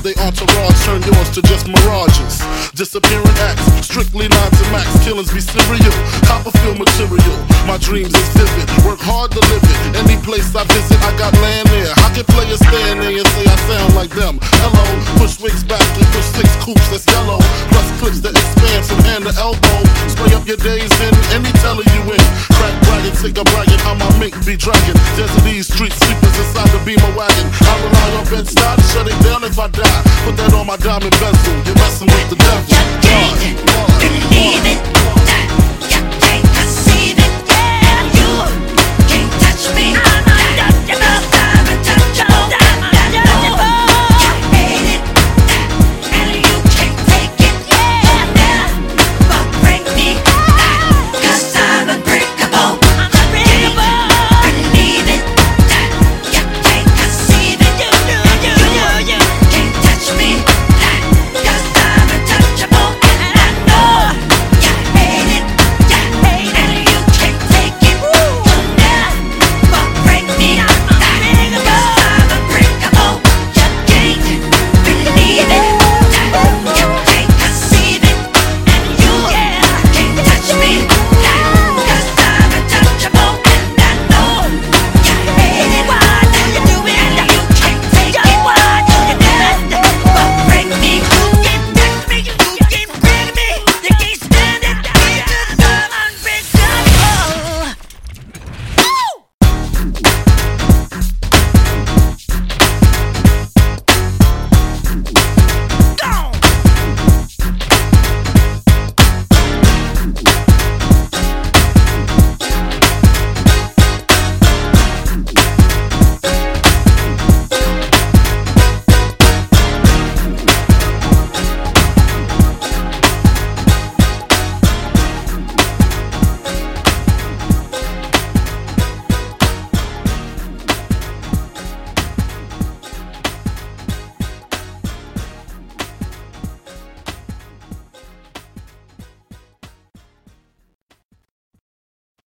they entourage turn yours to just mirages. Disappearing acts, strictly nines and max, killings be serial. Copperfield material, my dreams is vivid. Work hard to live it, any place I visit, I got land there. How can players stand there and say I sound like them? Hello, push wigs back and push 6 coops that's yellow. Plus clips that expand from hand to elbow. Spray up your days in any teller you in. Crack bragging, take a bragging, how my mink be dragging. Desert these street sweepers inside the beamer wagon. I rely on Bed-Stuy to shut it down if I die. Put that on my diamond bezel, you're messing with the devil. Believe it.